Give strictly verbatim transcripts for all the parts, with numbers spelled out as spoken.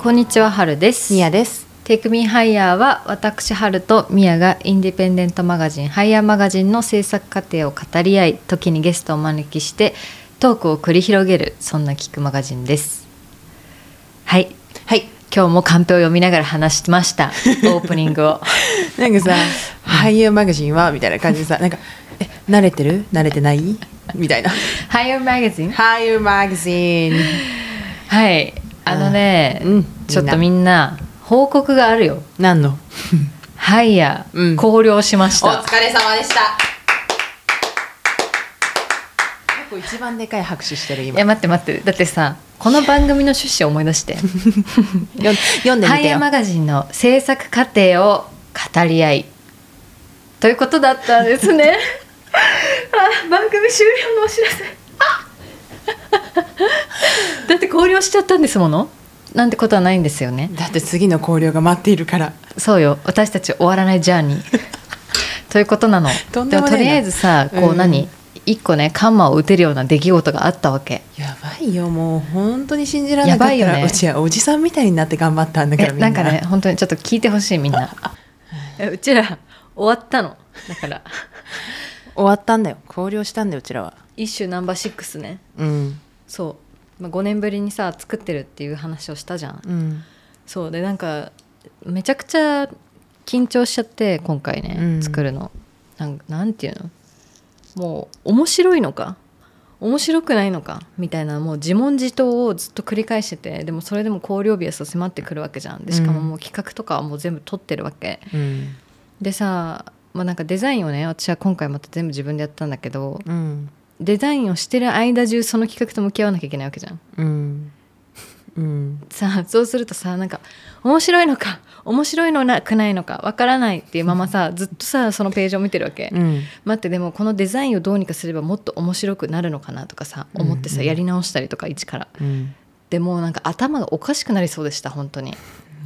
こんにちは、はるです。 みやです。 テイクミーハイヤーは私はるとみやがインディペンデントマガジンハイヤーマガジンの制作過程を語り合い、時にゲストをお招きしてトークを繰り広げる、そんな聞くマガジンです。はい、 はい、 今日もカンペを読みながら話しましたオープニングをなんかさハイヤーマガジンはみたいな感じでさ、なんかえ慣れてる慣れてないみたいなハイヤーマガジンハイヤーマガジンはい、あのね、 うん、 ちょっとみんな報告があるよ。 何のハイヤー、うん、考慮しました。 お疲れ様でした。一番でかい拍手してる今。 いや待って待って、だってさ、この番組の趣旨を思い出して読んでみてよ。 ハイヤーマガジンの制作過程を語り合いということだったんですねあ、番組終了のお知らせだって考慮しちゃったんですもの。なんてことはないんですよね。 だって次の考慮が待っているから。 そうよ、私たち終わらないジャーニーということなの。 とんでもないな。 でもとりあえずさ、こう何、うん、一個ねカンマを打てるような出来事があったわけ。 やばいよ、もう本当に信じられなかったら。やばいよね。うちはおじさんみたいになって頑張ったんだから。みんななんかね、本当にちょっと聞いてほしいみんなうちら終わったのだから終わったんだよ、考慮したんだよ、うちらは。 一種ナンバーシックスね。 うん、 そう、まあ、ごねんぶりにさ作ってるっていう話をしたじゃん、 うん、 そうで、なんかめちゃくちゃ緊張しちゃって今回ね、うん、作るのなん、なんていうの、もう面白いのか面白くないのかみたいな、もう自問自答をずっと繰り返してて、でもそれでも考慮日は迫ってくるわけじゃん。でしかももう企画とかはもう全部撮ってるわけ、うん、でさ、まあ、なんかデザインをね、私は今回また全部自分でやったんだけど、うん、デザインをしてる間中その企画と向き合わなきゃいけないわけじゃん、うんうん、さあそうするとさ、なんか面白いのか面白いのなくないのかわからないっていうままさ、ずっとさそのページを見てるわけ、うん、待って、でもこのデザインをどうにかすればもっと面白くなるのかなとかさ思ってさ、やり直したりとか一から、うん、でもうなんか頭がおかしくなりそうでした本当に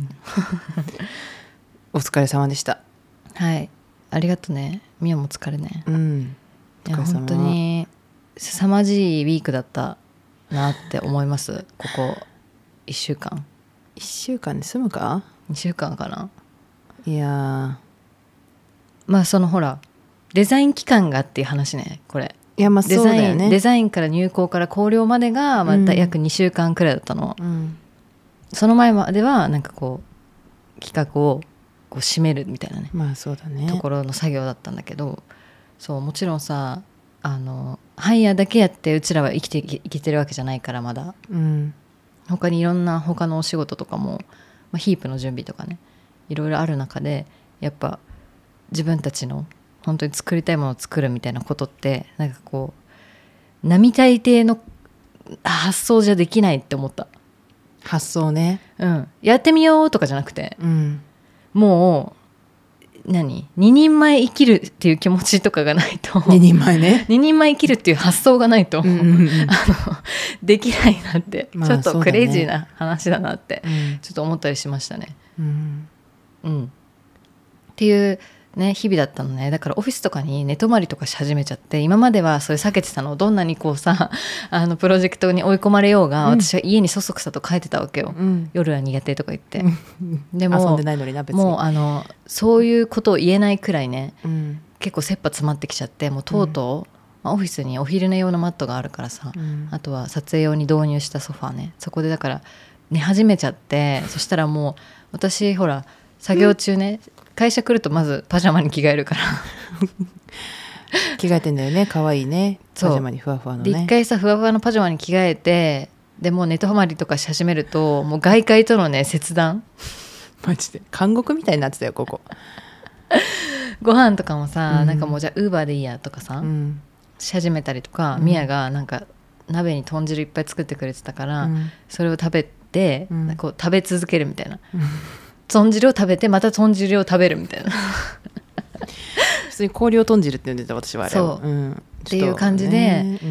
お疲れ様でした。 はい、ありがとね。みやも疲れね、うん、いや本当に凄まじいウィークだったなって思いますここいっしゅうかん。 いっしゅうかんで済むか。 にしゅうかんかな。 いやまあそのほらデザイン期間がっていう話ね、これ。 いやまあそうだよね。 デザインから入稿から考慮までがまた約にしゅうかんくらいだったの、うん、その前まではなんかこう企画をこう締めるみたいなね、 まあそうだね、 ところの作業だったんだけど、そうもちろんさ、あのハイヤーだけやってうちらは生きていけてるわけじゃないからまだ、うん、他にいろんな他のお仕事とかも、まあ、ヒープの準備とかねいろいろある中で、やっぱ自分たちの本当に作りたいものを作るみたいなことってなんかこう並大抵の発想じゃできないって思った。 発想ね、 うん、やってみようとかじゃなくて、うん、もう何ににんまえ生きるっていう気持ちとかがないとににんまえねににんまえ生きるっていう発想がないと、うんうんうん、あのできないなって、まあ、ちょっとクレイジーな話だなって、ね、ちょっと思ったりしましたね、うんうん、っていうね日々だったのね。だからオフィスとかに寝泊まりとかし始めちゃって、今まではそれ避けてたの。どんなにこうさあのプロジェクトに追い込まれようが、うん、私は家にそそくさと帰ってたわけよ、うん、夜は苦手とか言って、うん、でも遊んでないのにな別に。 もうあのそういうことを言えないくらいね、うん、結構切羽詰まってきちゃって、もうとうとう、うんまあ、オフィスにお昼寝用のマットがあるからさ、うん、あとは撮影用に導入したソファーね、そこでだから寝始めちゃって、そしたらもう私ほら作業中ね、うん、会社来るとまずパジャマに着替えるから着替えてんだよね、可愛いねパジャマにふわふわのね。 一回さふわふわのパジャマに着替えて、でもう寝泊まりとかし始めるともう外界とのね切断マジで監獄みたいになってたよここご飯とかもさ、うん、なんかもうじゃあウーバーでいいやとかさ、うん、し始めたりとか、うん、ミヤがなんか鍋に豚汁いっぱい作ってくれてたから、うん、それを食べて、うん、こう食べ続けるみたいな、うん、豚汁を食べてまた豚汁を食べるみたいな普通に氷を豚汁って呼んでた私はあれそう、うん、っていう感じで、ねうん、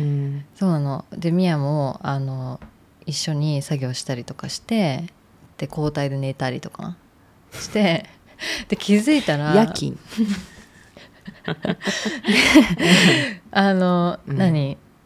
そうなのでミヤもあの一緒に作業したりとかして、で交代で寝たりとかしてで気づいたら夜勤あの、うん、何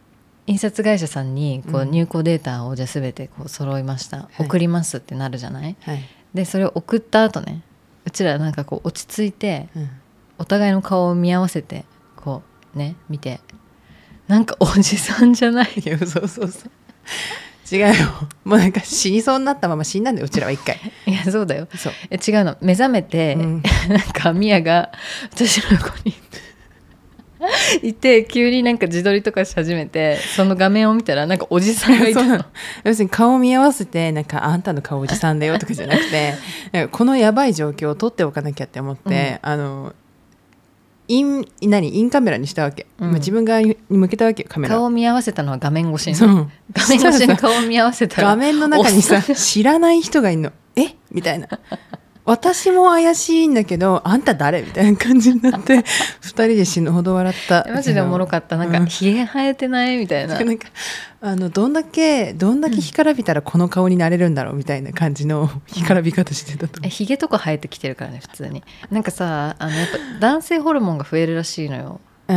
印刷会社さんにこううん入稿データをじゃあ全てこう揃いました、 い送りますってなるじゃない。 はい、 でそれを送った後ね、うちらなんかこう落ち着いてうん、 お互いの顔を見合わせてこうね見て、なんかおじさんじゃないいやそうそうそう違うよ、もうなんか死にそうになったまま死んだんだようちらは一回。 いやそうだよ。 そう、 え違うの、目覚めて、 うん、 なんかミヤが私の横にいて急になんか自撮りとかし始めて、その画面を見たらなんかおじさんがいたの。 そうなの、要するに顔を見合わせてなんかあんたの顔おじさんだよとかじゃなくてなんかこのやばい状況を撮っておかなきゃって思って、うん、あのイン何インカメラにしたわけ、うん、まあ、自分側に向けたわけよカメラ。 顔を見合わせたのは画面越しに、 そう画面越しに顔を見合わせたら画面の中にさ知らない人がいるの。えみたいな、私も怪しいんだけどあんた誰みたいな感じになってふたりで死ぬほど笑った。 マジでおもろかった。なんか、うん、ひげ生えてないみたいな、 なんかあのどんだけどんだけ干からびたらこの顔になれるんだろうみたいな感じの干からび方してたと思う。 ひげとか生えてきてるからね普通に。なんかさ、あのやっぱ男性ホルモンが増えるらしいのよ、うん、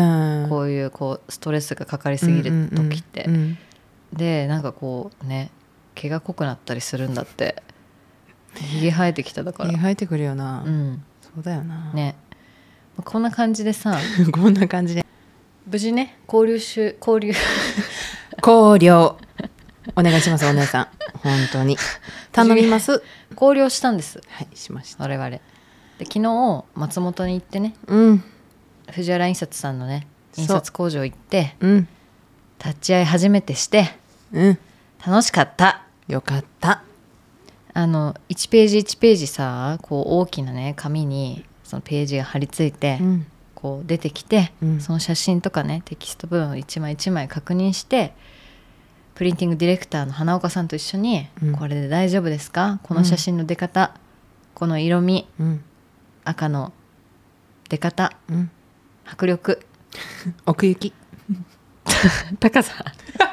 こういうこうストレスがかかりすぎる時って、うんうんうん、でなんかこうね毛が濃くなったりするんだって。ひげ生えてきただから。 ひげ生えてくるよな、 うん、 そうだよなね。こんな感じでさこんな感じで無事ね交流し交流考慮お願いしますお姉さん本当に頼みます。 交流したんです。 はいしました。 我々で昨日松本に行ってね、 うん、 藤原印刷さんのね印刷工場行って、 うん、 立ち会い初めてして、 うん、 楽しかった。 よかった。 あのいちページいちページさこう大きなね紙にそのページが貼り付いて、うん、こう出てきて、うん、その写真とかねテキスト部分を一枚一枚確認して、プリンティングディレクターの花岡さんと一緒に、うん、これで大丈夫ですか、この写真の出方、うん、この色味、うん、赤の出方、うん、迫力奥行き高さ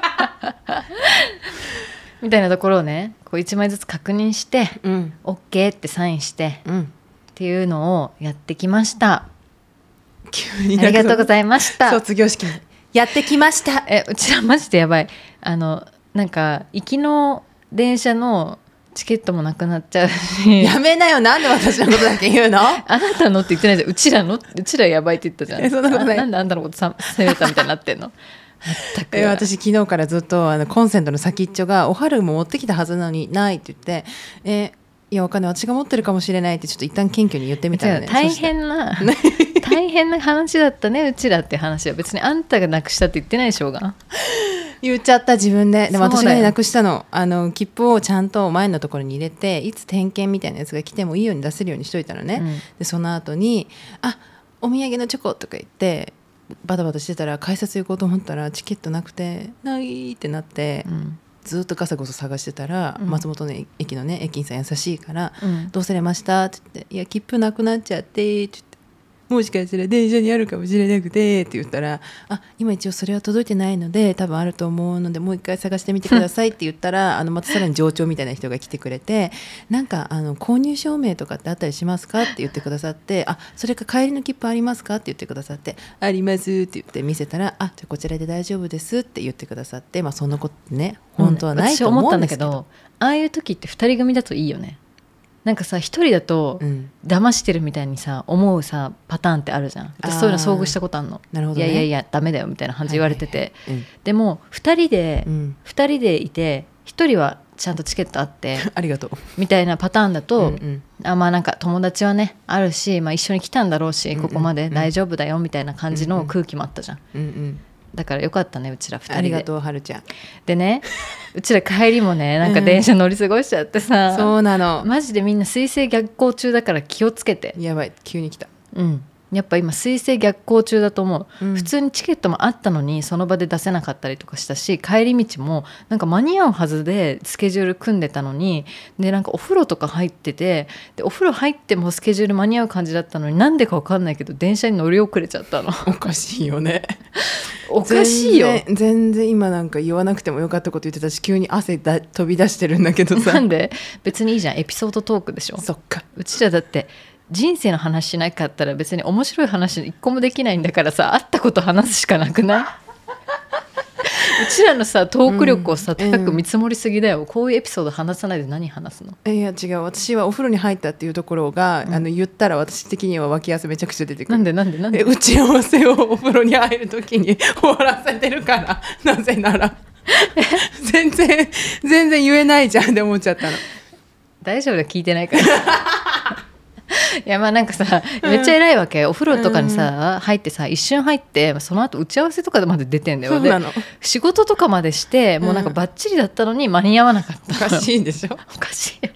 みたいなところをねこういちまいずつ確認して、うん、OK ってサインして、うん、っていうのをやってきました。 急にありがとうございました。 卒業式にやってきました。 えうちらマジでやばい。あのなんか行きの電車のチケットもなくなっちゃうし。 やめなよ、なんで私のことだけ言うのあなたのって言ってないじゃん。うちらのうちらやばいって言ったじゃん。 えそんなことない。 なんであんたのこと責めたみたいになってんの全く。 え私昨日からずっとあのコンセントの先っちょがお春も持ってきたはずなのにないって言って、えいやわかんない私が持ってるかもしれないってちょっと一旦謙虚に言ってみたらね。 大変な大変な話だったねうちらって話は。別にあんたがなくしたって言ってないでしょうが。 言っちゃった自分で。でも私が、ね、なくしたの。あの切符をちゃんと前のところに入れていつ点検みたいなやつが来てもいいように出せるようにしといたのね、うん、でその後にあお土産のチョコとか言ってバタバタしてたら改札行こうと思ったらチケットなくてないってなって、うん、ずっとガサゴソ探してたら、うん、松本の駅のね駅員さん優しいから、うん、どうされましたって言っていや切符なくなっちゃってって言ってもしかしたら電車にあるかもしれなくてって言ったらあ今一応それは届いてないので多分あると思うのでもう一回探してみてくださいって言ったらあのまたさらに上長みたいな人が来てくれてなんかあの購入証明とかってあったりしますかって言ってくださってあそれか帰りの切符ありますかって言ってくださってありますって言って見せたらあじゃあこちらで大丈夫ですって言ってくださってまあそんなことね本当はないと思うんですけど、うん、私思ったんだけどああいう時ってふたり組だといいよね。なんかさ一人だと騙してるみたいにさ思うさパターンってあるじゃん。私そういうの遭遇したことあるの。 なるほどね、 いやいやいやダメだよみたいな感じ言われてて、はいはいはいうん、でもふたりで、うん、ふたりでいてひとりはちゃんとチケットあってありがとうみたいなパターンだと、うんうん、あまあなんか友達はねあるし、まあ、一緒に来たんだろうし、うんうん、ここまで大丈夫だよみたいな感じの空気もあったじゃん、うんうん、だからよかったねうちらふたりで。 ありがとうはるちゃんでねうちら帰りもねなんか電車乗り過ごしちゃってさ、 うん、そうなのマジでみんな水星逆行中だから気をつけて。 やばい急に来た。 うんやっぱ今水星逆行中だと思う、うん、普通にチケットもあったのにその場で出せなかったりとかしたし帰り道もなんか間に合うはずでスケジュール組んでたのにでなんかお風呂とか入っててでお風呂入ってもスケジュール間に合う感じだったのになんでか分かんないけど電車に乗り遅れちゃったの。 おかしいよねおかしいよ。 全然、全然今なんか言わなくてもよかったこと言ってたし急に汗だ飛び出してるんだけどさ。 なんで別にいいじゃんエピソードトークでしょ。 そっかうちらだって人生の話しなかったら別に面白い話一個もできないんだからさ会ったこと話すしかなくないちらのさトーク力をさ、うん、高く見積もりすぎだよ、うん、こういうエピソード話さないで何話すの。 いや違う、私はお風呂に入ったっていうところが、うん、あの言ったら私的には脇汗めちゃくちゃ出てくる。 なんでなんでなんで。 打ち合わせをお風呂に入る時に終わらせてるから。なぜなら全然全然言えないじゃんって思っちゃったの。 大丈夫だ、聞いてないからいやまあなんかさめっちゃ偉いわけ、うん、お風呂とかにさ、うん、入ってさ一瞬入ってその後打ち合わせとかまで出てんだよ。 そうなの。 で仕事とかまでしてもうなんかバッチリだったのに間に合わなかった、 うん、おかしいでしょ。 おかしいよ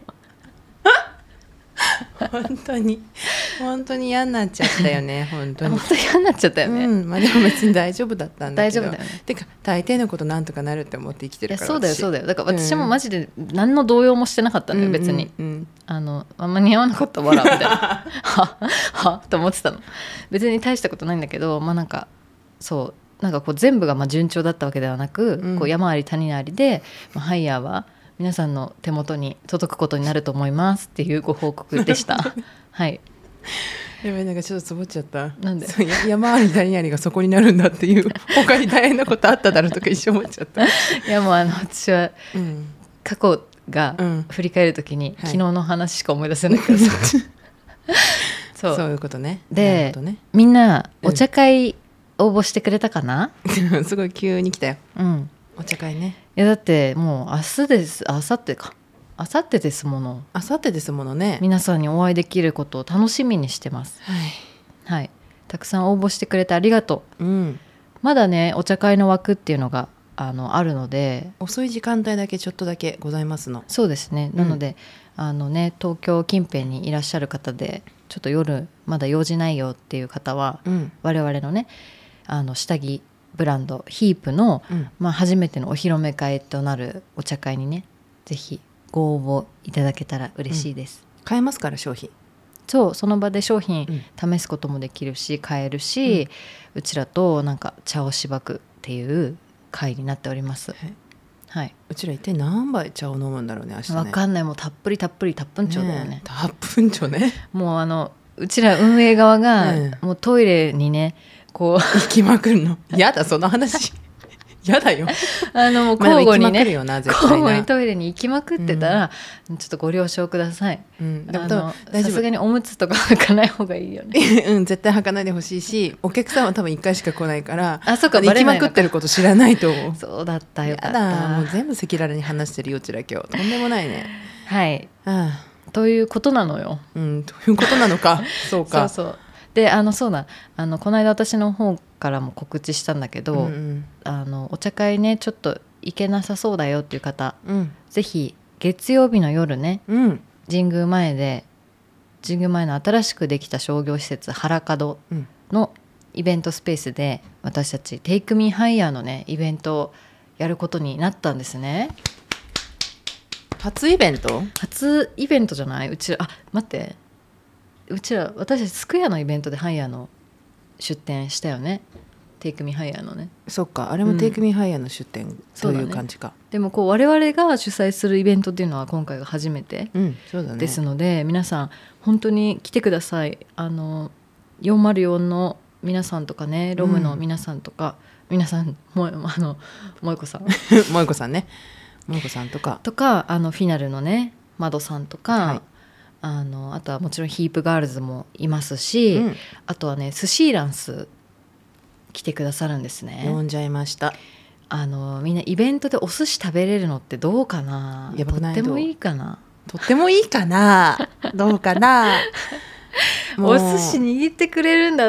本当に本当に嫌になっちゃったよね。本当に本当に嫌になっちゃったよね、 うん、まあ、でも別に大丈夫だったんだけど。 大丈夫だよね。 てか大抵のことなんとかなるって思って生きてるから。 いやそうだよそうだよ。だから私もマジで何の動揺もしてなかったんだよ、うん、別に、うんうん、あのあんま似合わなかったわらみたいなははと思ってたの。別に大したことないんだけど、まあなんかそうなんかこう全部がまあ順調だったわけではなく、うん、こう山あり谷ありで、まあ、ハイヤーは皆さんの手元に届くことになると思いますっていうご報告でしたはい。 やばい、なんかちょっとつぼっちゃった。 なんで。 山あり谷ありがそこになるんだっていう他に大変なことあっただろうとか一緒思っちゃったいやもうあの私は過去が振り返るときに、うん、昨日の話しか思い出せないから、はい、 そう、そういうことね。 で、 ね、 みんなお茶会応募してくれたかな、 うん、すごい急に来たよ、 うん、 お茶会ね。 いやだってもう明日です、明後日か、明後日ですもの。 明後日ですものね。 皆さんにお会いできることを楽しみにしてます。 はい、 はい、たくさん応募してくれてありがとう、うん、 まだねお茶会の枠っていうのが あの、あるので遅い時間帯だけちょっとだけございますの。 そうですね、うん、なのであの、ね、東京近辺にいらっしゃる方でちょっと夜まだ用事ないよっていう方は、うん、我々のねあの下着ブランドヒープの、うんまあ、初めてのお披露目会となるお茶会にねぜひご応募いただけたら嬉しいです、 うん、買えますから商品。 そうその場で商品試すこともできるし買えるし、うん、うちらとなんか茶をしばくっていう会になっております、はいはい、 うちら一体何杯茶を飲むんだろうね明日ね。 分かんない、もうたっぷりたっぷりたっぷんちょうだよ ね, ねたっぷんちょねもうあのうちら運営側が、うん、もうトイレにねこう行きまくるのやだその話やだよあの交互にね、 交互にトイレに行きまくってたら、うん、ちょっとご了承ください、うん、でもさすがにおむつとか履かない方がいいよねうん絶対履かないでほしいし、お客さんは多分いっかいしか来ないからあそうか行きまくってること知らないと思うそうだったよかったやだもう全部赤裸々に話してるようちら今日とんでもないねはい、 ああということなのよ、 うん、ということなのかそうかそうそうであのそうだあのこの間私の方からも告知したんだけど、うんうん、あのお茶会ねちょっと行けなさそうだよっていう方、うん、ぜひ月曜日の夜ね、うん、神宮前で神宮前の新しくできた商業施設原門のイベントスペースで私たち Take Me Higher のねイベントをやることになったんですね。 初イベント初イベントじゃない？うちらあ待ってうちら私たちスクエアのイベントでハイヤーの出店したよね。テイクミハイヤーのね。 そっかあれもテイクミハイヤーの出店という感じか、うんね、 でもこう我々が主催するイベントっていうのは今回が初めてですので、 うんそうだね、 皆さん本当に来てください。あのよんまるよんの皆さんとかねロムの皆さんとか、うん、皆さんもあの萌子さん萌子さんね萌子さんとかとかあのフィナルのね窓さんとか、 はい、 あのあとはもちろんヒープガールズもいますし、うん、あとはねスシーランス来てくださるんですね。 呼んじゃいました。 あのみんなイベントでお寿司食べれるのってどうかな。 やばくない？ とってもいいかな。 とってもいいかなどうかなお寿司握ってくれるんだって。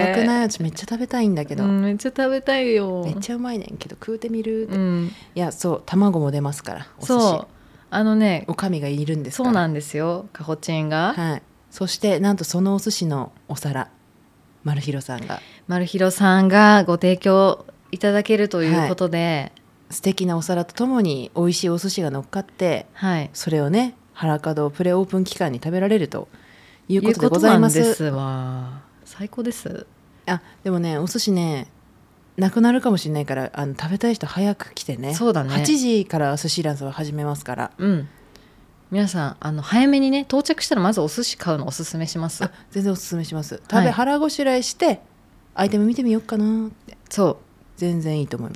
やばくない？私めっちゃ食べたいんだけど、 うん、めっちゃ食べたいよ。 めっちゃうまいねんけど食うてみるって、 うん、 いやそう卵も出ますからお寿司。 そうあのねおかみがいるんですから。 そうなんですよかほちんが、 はい、そしてなんとそのお寿司のお皿マルヒロさんがマルヒロさんがご提供いただけるということで、 はい、素敵なお皿とともに美味しいお寿司が乗っかって、 はい、 それをね原門プレオープン期間に食べられるということでございます。 いうことなんですわ。最高です。 あでもねお寿司ねなくなるかもしれないからあの食べたい人早く来てね。 そうだね。 はちじから寿司ランスは始めますから、 うん、皆さんあの早めにね到着したらまずお寿司買うのおすすめします。 あ全然おすすめします。食べ、はい、腹ごしらえしてアイテム見てみようかなって。 そう全然いいと思います。 そう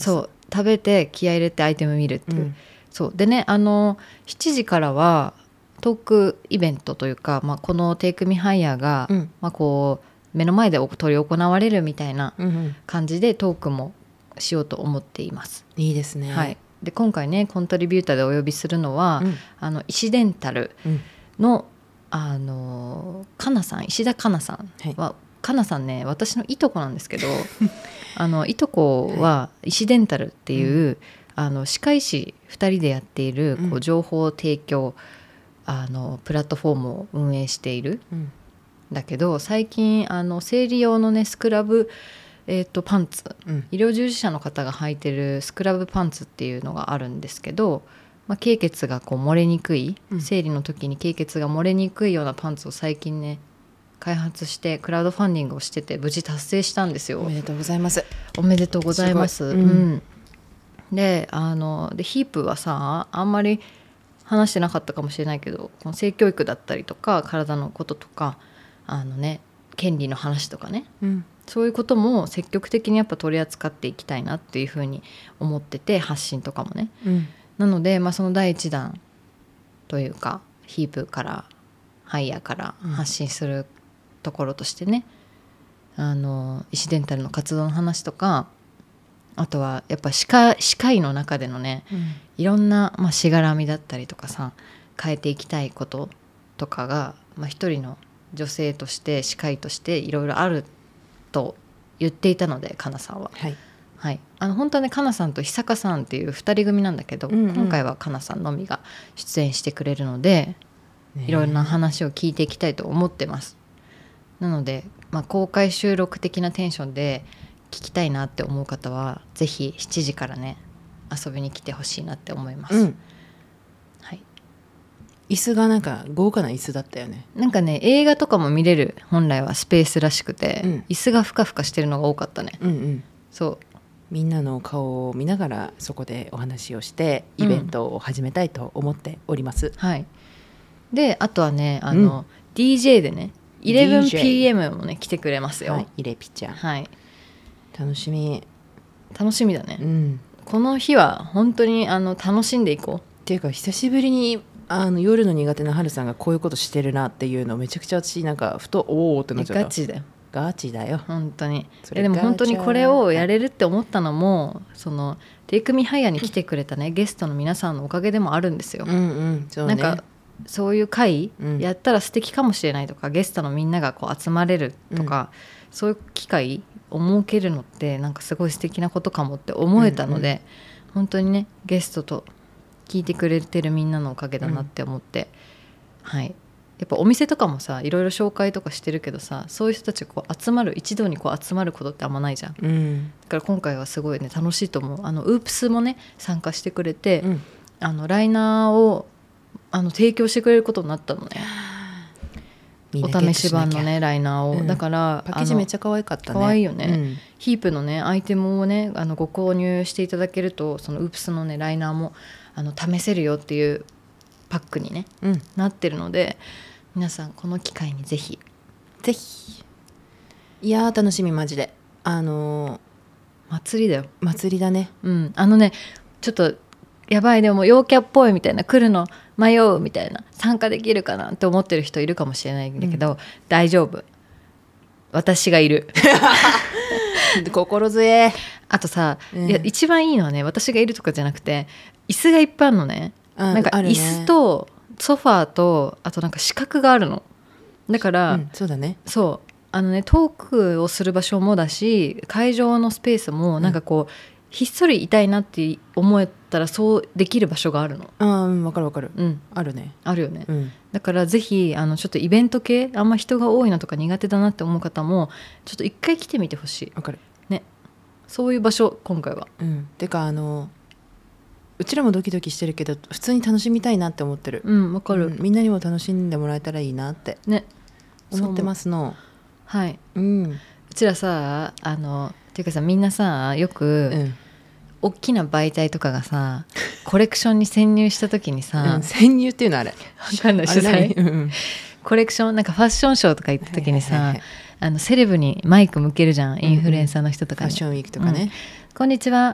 食べて気合い入れてアイテム見るっていう、うん、そうでね、あのしちじからはトークイベントというか、まあ、このテイクミハイヤーが、うん、まあ、こう目の前で執り行われるみたいな感じでトークもしようと思っています。 いいですね。 はい、で今回ねコントリビューターでお呼びするのは、うん、あの石デンタルの、うん、あのかなさん、石田かなさんは、はい、かなさんね私のいとこなんですけどあのいとこは石デンタルっていう、はい、あの歯科医師ふたりでやっている、うん、こう情報提供あのプラットフォームを運営している、うん、だけど最近あの生理用のねスクラブ、えーと、パンツ、うん、医療従事者の方が履いてるスクラブパンツっていうのがあるんですけど、まあ、経血がこう漏れにくい、うん、生理の時に経血が漏れにくいようなパンツを最近ね開発してクラウドファンディングをしてて無事達成したんですよ。 おめでとうございます。 おめでとうございます。うんうん、であのでヒープはさあんまり話してなかったかもしれないけど、この性教育だったりとか体のこととかあのね権利の話とかね、うん、そういうことも積極的にやっぱ取り扱っていきたいなっていうふうに思ってて、発信とかもね、うん、なので、まあ、そのだいいちだんというかヒープからハイヤーから発信するところとしてね、うん、あの医師デンタルの活動の話とか、あとはやっぱ歯科、歯科医の中でのね、うん、いろんな、まあ、しがらみだったりとかさ変えていきたいこととかが、まあ、一人の女性として歯科医としていろいろあると言っていたので、かなさんは、はいはい、あの本当はねかなさんと久香さんっていうふたり組なんだけど、うんうん、今回はかなさんのみが出演してくれるので、いろんな話を聞いていきたいと思ってます。なので、まあ、公開収録的なテンションで聞きたいなって思う方はぜひしちじからね遊びに来てほしいなって思います、うん、はい、 椅子がなんか豪華な椅子だったよね。 なんかね映画とかも見れる本来はスペースらしくて、うん、椅子がふかふかしてるのが多かったね、うんうん、そうみんなの顔を見ながらそこでお話をしてイベントを始めたいと思っております、 うん、はい。であとはねあの、うん、ディージェー でね イレブンピーエム もね来てくれますよ、はい、 イレピちゃん、 はい、 楽しみ楽しみだね、うん、この日は本当にあの楽しんでいこうっていうか、久しぶりにあの夜の苦手な春さんがこういうことしてるなっていうのをめちゃくちゃ私なんかふとおおってなっちゃった。 ガチだよガチだよ本当に。でも本当にこれをやれるって思ったのもそのテイクミハイヤーに来てくれたねゲストの皆さんのおかげでもあるんですよ、うんうんそうね、なんかそういう会やったら素敵かもしれないとか、うん、ゲストのみんながこう集まれるとか、うん、そういう機会を設けるのってなんかすごい素敵なことかもって思えたので、うんうん、本当にねゲストと聞いてくれてるみんなのおかげだなって思って、うん、はい。やっぱお店とかもさいろいろ紹介とかしてるけどさ、そういう人たちがこう集まる一堂にこう集まることってあんまないじゃん、うん、だから今回はすごいね楽しいと思う。あのウープスもね参加してくれて、うん、あのライナーをあの提供してくれることになったのね。お試し版のねライナーを、うん、だからパッケージめっちゃ可愛かったね。 可愛いよね、うん、ヒープのねアイテムをねあのご購入していただけるとそのウープスのねライナーもあの試せるよっていうパックに、ねうん、なってるので、皆さんこの機会にぜひぜひ。いやー楽しみマジで。あのー、祭りだよ。 祭りだね。 うん。あのねちょっとやばいでも陽キャっぽいみたいな、来るの迷うみたいな、参加できるかなって思ってる人いるかもしれないんだけど、うん、大丈夫、私がいる心強い。 あとさ、うん、いや一番いいのはね私がいるとかじゃなくて椅子がいっぱいあるのね、うん、なんか椅子とソファーとあとなんか四角があるのだから、うん、 そうだね。 そうあのねトークをする場所もだし会場のスペースもなんかこう、うん、ひっそりいたいなって思えたらそうできる場所があるの。 ああ、うん、分かる分かる、うん、あるねあるよね、うん、だからぜひあのちょっとイベント系あんま人が多いのとか苦手だなって思う方もちょっと一回来てみてほしい。 分かるね、そういう場所今回は、 うん、てかあのうちらもドキドキしてるけど普通に楽しみたいなって思ってる。 うん分かる、 うん、みんなにも楽しんでもらえたらいいなってね思ってますの。 はい、うん、うちらさあのっていうかさみんなさよく、うん、大きな媒体とかがさコレクションに潜入した時にさ、 うん、潜入っていうのあれ分かんない取材、うん、コレクションなんかファッションショーとか行った時にさ、はいはいはい、あのセレブにマイク向けるじゃん、インフルエンサーの人とかに、 ファッションウィークとかね、 うん、こんにちは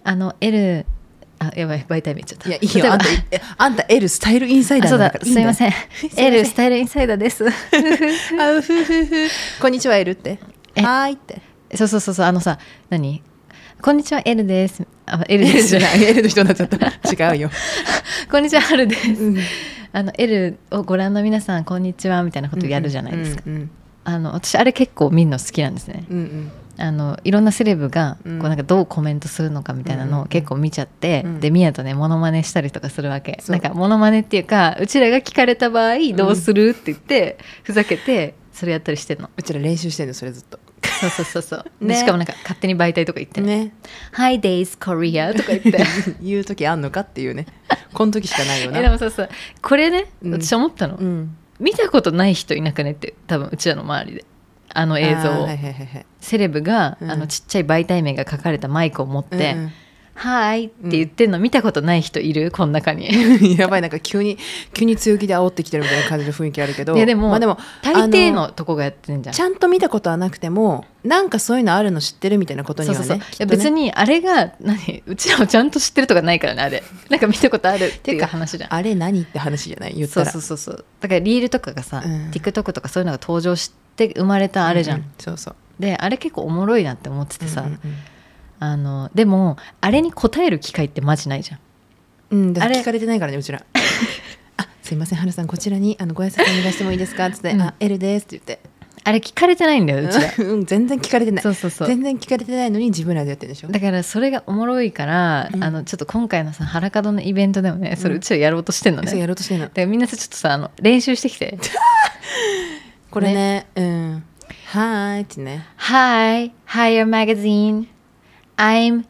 あの L あやばい媒体見ちゃった。 いやいいよ、あんたあんた L スタイルインサイダーそうだからだすいませんL スタイルインサイダーですあうふふふこんにちは L ってはーいってそうそうそうそうあのさ何こんにちは L ですあ L で L すじゃない L の人になっちゃった違うよこんにちは L です、 うんあの L をご覧の皆さんこんにちはみたいなことやるじゃないですか、 うんうんあの私あれ結構見るの好きなんですね、 うんうんあのいろんなセレブがうんこうなんかどうコメントするのかみたいなのを結構見ちゃって、 うんでミヤとねモノマネしたりとかするわけ。 そうなんかモノマネっていうかうちらが聞かれた場合どうするって言ってふざけてそれやったりしてんの。 うちら練習してんのそれずっとそうそうそうそう、 ねでしかもなんか勝手に媒体とか言ってね Hi Days Korea とか言って言う時あんのかっていうねこの時しかないよなえでもそうそうこれね、 うん私思ったの、 うん見たことない人いなくねって多分うちらの周りであの映像を、 あーはいはいはいはいセレブが、 うんあのちっちゃい媒体名が書かれたマイクを持って、 うんうんはいって言ってんの見たことない人いるこの中にやばいなんか急に急に強気で煽ってきてるみたいな感じの雰囲気あるけどいやでも,、 まあ、でも大抵のとこがやってんじゃん。 ちゃんと見たことはなくてもなんかそういうのあるの知ってるみたいなことにはねそうそうそう、 きっとねいや別にあれが何うちらをちゃんと知ってるとかないからねあれなんか見たことあるっていう話じゃん。 あれ何って話じゃない言っそうたらそうそうそうだからリールとかがさ、 うん TikTok とかそういうのが登場して生まれたあれじゃん、 ううそうそうであれ結構おもろいなって思っててさ、 うんうんあのでもあれに答える機会ってマジないじゃん。 うん、うん、だからあれ聞かれてないからねうちらあすいません春さんこちらにあのご挨拶お願いしてもいいですかっつって、 うんあ L ですって言ってあれ聞かれてないんだようちらうん全然聞かれてないそうそうそう全然聞かれてないのに自分らでやってるでしょだからそれがおもろいから、 うんあのちょっと今回のさ原門のイベントでもねそれうちらやろうとしてんのね、 そうやろうとしてるのだからみんなさちょっとさあの練習してきてこれねうんはーいってね Hi, Hi your magazine I'm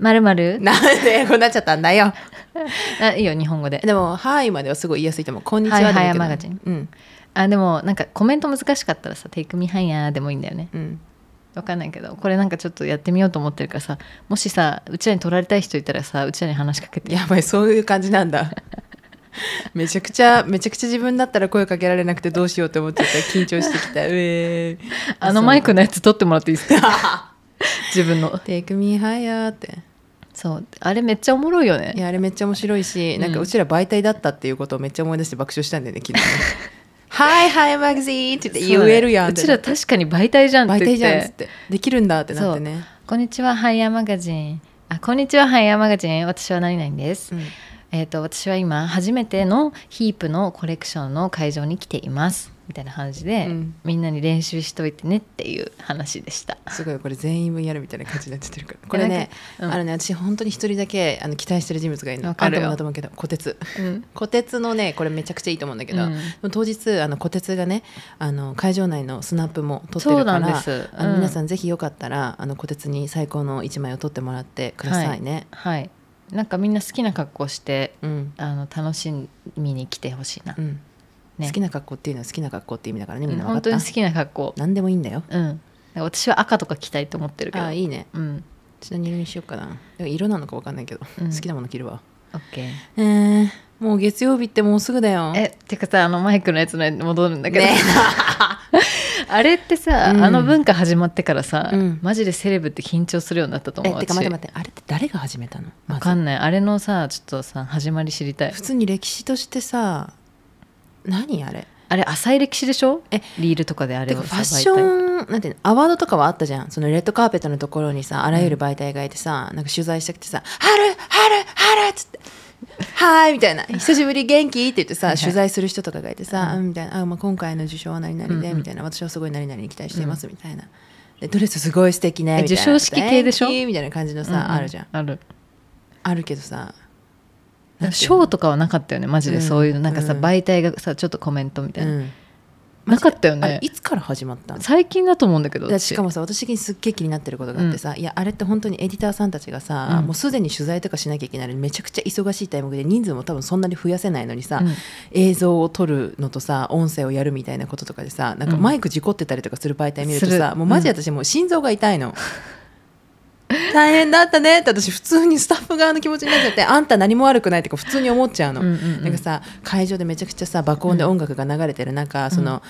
〇〇 なんで英語になっちゃったんだよあいいよ日本語ででも「はい」まではすごい言いやすいと思う「こんにちは」でもいいけど Hi, Hi, Magazine うんあでもなんかコメント難しかったらさ Take me higher でもいいんだよねうんわかんないけどこれなんかちょっとやってみようと思ってるからさもしさうちらに取られたい人いたらさうちらに話しかけてやばいそういう感じなんだめちゃくちゃめちゃくちゃ自分だったら声かけられなくてどうしようって思っちゃった緊張してきたうえーあのマイクのやつ取ってもらっていいですか自分の 「Take me higher」ってそうあれめっちゃおもろいよねいやあれめっちゃ面白いし、 うんなんかうちら媒体だったっていうことをめっちゃ思い出して爆笑したんだよね昨日ねはいはいマガジンって言って言えるやんうちら確かに媒体じゃんって媒言って体じゃんっつってできるんだってなってねこんにちはハイヤーマガジンあこんにちはハイヤーマガジン私は何々です、 うんえー、と私は今初めてのヒープのコレクションの会場に来ていますみたいな感じで、 うんみんなに練習しといてねっていう話でした。 すごいこれ全員分やるみたいな感じになっちゃってるからこれね、 うんあのね私本当に一人だけあの期待してる人物がいるのわかるよあんたもだと思うけど虎鉄うん虎鉄のねこれめちゃくちゃいいと思うんだけど、 うんでも当日あの虎鉄がねあの会場内のスナップも撮ってるかそうなんでらす、 あのうん皆さんぜひよかったらあの虎鉄に最高の一枚を撮ってもらってくださいね、 はいなんかみんな好きな格好してうんあの楽しみに来てほしいな、 うんね好きな格好っていうのは好きな格好って意味だからねみんな分か本った、 当に好きな格好何でもいいんだようん私は赤とか着たいと思ってるけどあいいねうんちなみに色にしようかなでも色なのか分かんないけど、 うん好きなもの着るわオッケーえー、もう月曜日ってもうすぐだよえてかさあのマイクのやつに戻るんだけど、 ねあれってさ、 うんあの文化始まってからさ、 うんマジでセレブって緊張するようになったと思う。 えてか待って私待ってあれって誰が始めたの、まずわかんないあれのさちょっとさ始まり知りたい。 普通に歴史としてさ何あれあれ浅い歴史でしょえリールとかであれてをさかファッションなんていうのアワードとかはあったじゃんそのレッドカーペットのところにさあらゆる媒体がいてさ、なんか取材したくてさ「春春春」っつって「はーい」みたいな「久しぶり元気?」って言ってさはいはい取材する人とかがいてさ「 ううんん」みたいなあ、まあ、今回の受賞は何々で、 うんうんみたいな私はすごい何々に期待していますみたいなでドレスすごい素敵ねえみたいな授賞式系でしょ Thank you みたいな感じのさ、 うんうんあるじゃんあるあるけどさショーとかはなかったよねマジで、 うんそういうのなんかさ、 うん媒体がさちょっとコメントみたいな、 うんなかったよあれねいつから始まったの最近だと思うんだけどだしかもさ私的にすっげえ気になってることがあってさ、いやあれって本当にエディターさんたちがさ、 うんもうすでに取材とかしなきゃいけないのにめちゃくちゃ忙しいタイミングで人数も多分そんなに増やせないのにさ、 うん映像を撮るのとさ音声をやるみたいなこととかでさなんかマイク事故ってたりとかする媒体見るとさ、 するもうマジで私もう心臓が痛いの。大変だったねって私普通にスタッフ側の気持ちになっちゃってあんた何も悪くないってか普通に思っちゃうの、 うんうんうんなんかさ会場でめちゃくちゃさ爆音で音楽が流れてる中、その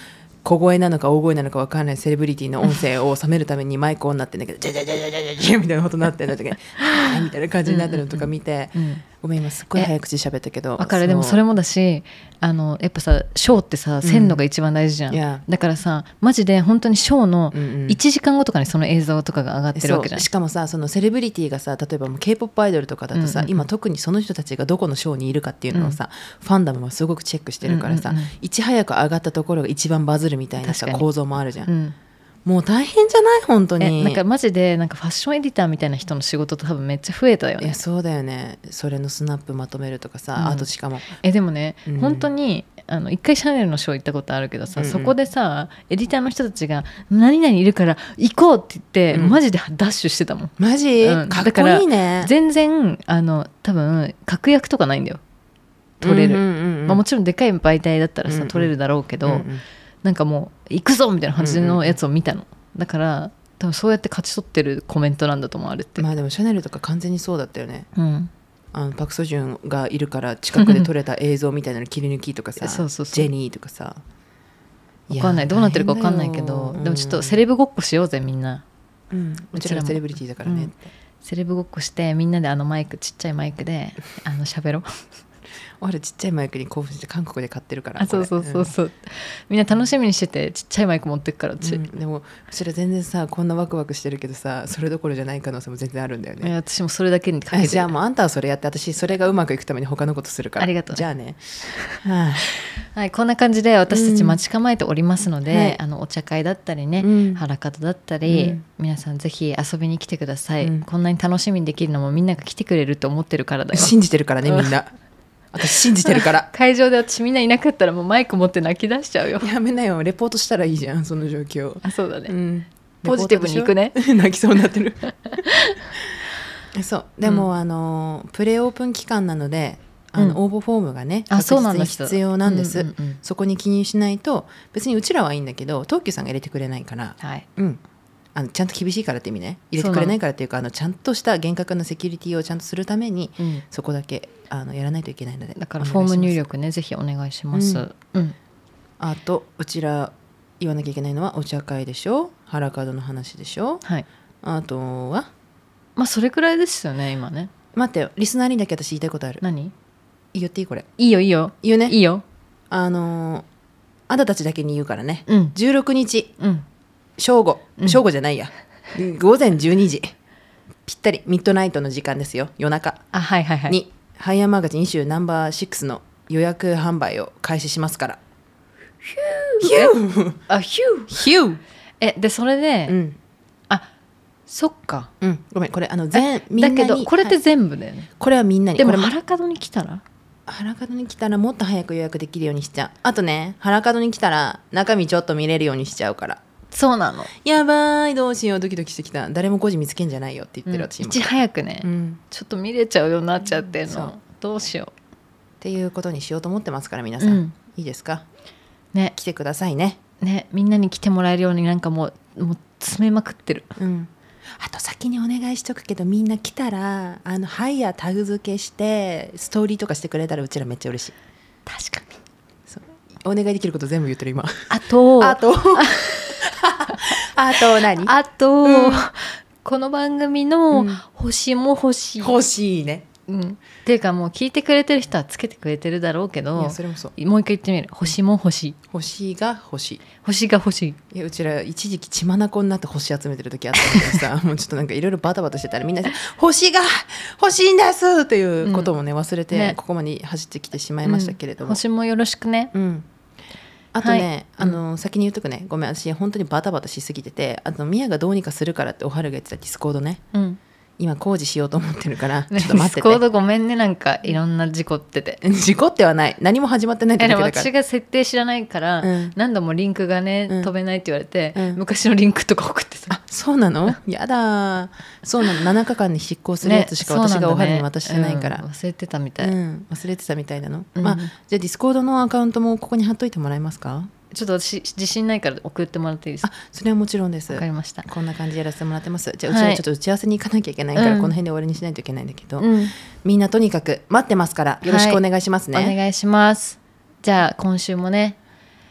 小声なのか大声なのか分からないセレブリティの音声を収めるためにマイクオンになってんだけどジャジャジャジャジャジャみたいな音になってるのとかはいみたいな感じになってるのとか見て、うんうんうん、ごめん今すっごい早口喋ったけど分かる。でもそれもだしあのやっぱさショーってさ鮮度が一番大事じゃん、うん、だからさマジで本当にショーのいちじかんごとかにその映像とかが上がってるわけじゃん、うん、 しかもさそのセレブリティがさ例えばもう K-ポップ アイドルとかだとさ、うんうんうん、今特にその人たちがどこのショーにいるかっていうのをさ、うん、ファンダムはすごくチェックしてるからさ、うんうんうん、いち早く上がったところが一番バズるみたいなさ構造もあるじゃん、うん、もう大変じゃない本当に。 えなんかマジでなんかファッションエディターみたいな人の仕事と多分めっちゃ増えたよね。 いやそうだよね。それのスナップまとめるとかさ、うん、あとしかもえでもね、うん、本当にあの一回シャネルのショー行ったことあるけどさ、うんうん、そこでさエディターの人たちが何々いるから行こうって言って、うん、マジでダッシュしてたもん。 マジ、うん、かっこいいね。 だから全然あの多分確約とかないんだよ取れる、うんうんうんうんまあ、もちろんでかい媒体だったらさ、うんうん、取れるだろうけど、うんうん、なんかもう行くぞみたいな感じのやつを見たの、うんうん、だから多分そうやって勝ち取ってるコメントなんだと思うあれって。 まあでもシャネルとか完全にそうだったよね、 うん、 あのパクソジュンがいるから近くで撮れた映像みたいなの切り抜きとかさそうそうそうジェニーとかさ分かんないどうなってるか分かんないけど、うん、でもちょっとセレブごっこしようぜみんな、 うん、うちらセレブリティだからねって、うん、 セレブごっこしてみんなであのマイクちっちゃいマイクであの喋ろう俺ちっちゃいマイクに興奮して韓国で買ってるから。 あそうそうそうそう、うん、みんな楽しみにしててちっちゃいマイク持ってくからうち、うん、 でもうちら全然さこんなワクワクしてるけどさそれどころじゃない可能性も全然あるんだよね。 いや私もそれだけにかけてじゃあもうあんたはそれやって私それがうまくいくために他のことするから。 ありがとう、ね、 じゃあね、はあはい、こんな感じで私たち待ち構えておりますので、うんはい、あのお茶会だったりね、うん、原方だったり、うん、皆さんぜひ遊びに来てください、うん、こんなに楽しみにできるのもみんなが来てくれると思ってるからだよ。 信じてるからねみんな私信じてるから会場で私みんないなかったらもうマイク持って泣き出しちゃうよ。 やめなよレポートしたらいいじゃんその状況。 あそうだね、うん、ポジティブにいくね泣きそうになってるそうでも、うん、あのプレオープン期間なのであの、うん、応募フォームがね確実に必要なんです。 そ, うんうんうん、そこに記入しないと別にうちらはいいんだけど東急さんが入れてくれないから、 はいうん、あのちゃんと厳しいからって意味ね入れてくれないからっていうかあのちゃんとした厳格なセキュリティをちゃんとするために、うん、そこだけあのやらないといけないのでだからフォーム入力ねぜひお願いします、うんうん、 あとうちら言わなきゃいけないのはお茶会でしょ原門の話でしょ、 はい、 あとはまあそれくらいですよね今ね。 待ってよリスナーにだけ私言いたいことある。 何言っていいこれ。 いいよいいよ言うね。 いいよ。 あのー、あんたたちだけに言うからね、 うん、 じゅうろくにち、 うん、 正午、うん、正午じゃないや午前じゅうにじぴったりミッドナイトの時間ですよ夜中あ、はいはいはい、 にハイヤーマガジンイシューナンバーシックスの予約販売を開始しますから。 ヒューヒューあヒューヒューえでそれで、うん、あそっか、 うん、ごめんこれあの全みんなにだけどこれって全部だよね、はい、 これはみんなに。 でも原門に来たら原門に来たらもっと早く予約できるようにしちゃう。あとね原門に来たら中身ちょっと見れるようにしちゃうから。 そうなの。 やばいどうしようドキドキしてきた。誰も個人見つけんじゃないよって言ってる、うん、私いち早くね、うん、ちょっと見れちゃうようになっちゃってんの、うん、どうしようっていうことにしようと思ってますから皆さん、うん、いいですかね。 来てくださいね。 ねみんなに来てもらえるようになんかもう、もう詰めまくってる、 うん、あと先にお願いしとくけどみんな来たらあのハイヤータグ付けしてストーリーとかしてくれたらうちらめっちゃ嬉しい。 確かにそうお願いできること全部言ってる今。 あとあとあと何あと、うん、この番組の星も欲しい、 欲しいね、 うん、っていうかもう聞いてくれてる人はつけてくれてるだろうけど、 いやそれもそうもう一回言ってみる。星も欲しい。 星が欲しい。 星が欲しい。 いやうちら一時期血眼になって星集めてる時あったんだけどさもうちょっとなんかいろいろバタバタしてたらみんな星が欲しいんですっていうこともね忘れて、ね、ここまで走ってきてしまいましたけれども、 うん、星もよろしくね。 うんあとね、はい、あの、うん、先に言うとくねごめん私本当にバタバタしすぎててあとミヤがどうにかするからっておはるが言ってたディスコードね、うん、今工事しようと思ってるからちょっと待ってて。ディスコードごめんねなんかいろんな事故ってて事故ってはない何も始まってないってだけだから。 私が設定知らないから、うん、何度もリンクがね、うん、飛べないって言われて、うん、昔のリンクとか送ってた。 あそうなのやだそうなのななかかんに執行するやつしか私がおはるに渡してないから、 ねうん、忘れてたみたい、 うん、忘れてたみたいなの、うんまあ、じゃあディスコードのアカウントもここに貼っといてもらえますか。 ちょっと私自信ないから送ってもらっていいですか。 あそれはもちろんです。 わかりました。 こんな感じでやらせてもらってます。じゃあうちはちょっと打ち合わせに行かなきゃいけないから、はい、この辺で終わりにしないといけないんだけど、うん、みんなとにかく待ってますからよろしくお願いしますね、 はい、お願いします。じゃあ今週もね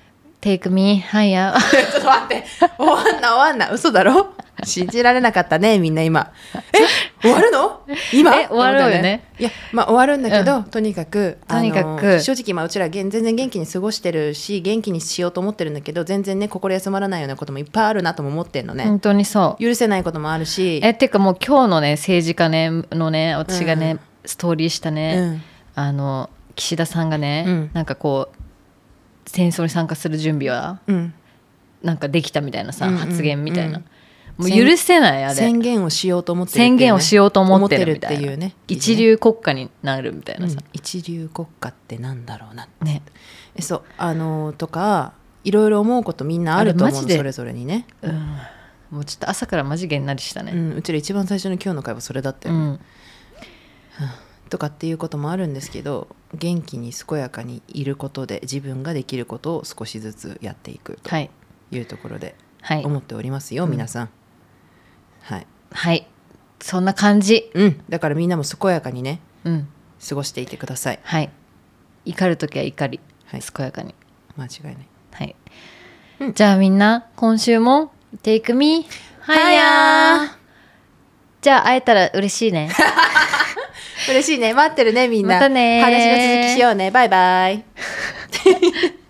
Take me higher ちょっと待って、終わんな終わんな、嘘だろ。信じられなかったねみんな今。え終わるの今。 え終わるよね。 いやまあ終わるんだけど、うん、とにかくとにかく正直まあうちら全然元気に過ごしてるし元気にしようと思ってるんだけど、全然ね心休まらないようなこともいっぱいあるなとも思ってんのね。 本当にそう。 許せないこともあるし。 えっていうかもう今日のね政治家ねのね私がね、うん、ストーリーしたね、うん、あの岸田さんがね、うん、なんかこう戦争に参加する準備は、うん、なんかできたみたいなさ、うんうん、発言みたいな、うんもう許せないあれ。 宣言をしようと思ってるっていう、ね、 宣言をしようと思ってるみたいな、 っていうね、 一流国家になるみたいなさ、うん、 一流国家ってなんだろうなって、ね、えそうあのとかいろいろ思うことみんなあると思うのそれぞれにね、 うん、もうちょっと朝からマジげんなりしたね、 うん、うちら一番最初の今日の会話それだったよね、うんとかっていうこともあるんですけど、元気に健やかにいることで自分ができることを少しずつやっていくというところで思っておりますよ、はい、皆さん、うんはい、はい、そんな感じ、うん、だからみんなも健やかにね、うん、過ごしていてください。はい、怒るときは怒り、はい、健やかに間違いない、はいうん、じゃあみんな今週も Take me higher じゃあ会えたら嬉しいね嬉しいね、待ってるねみんな、またね、話の続きしようね、バイバイ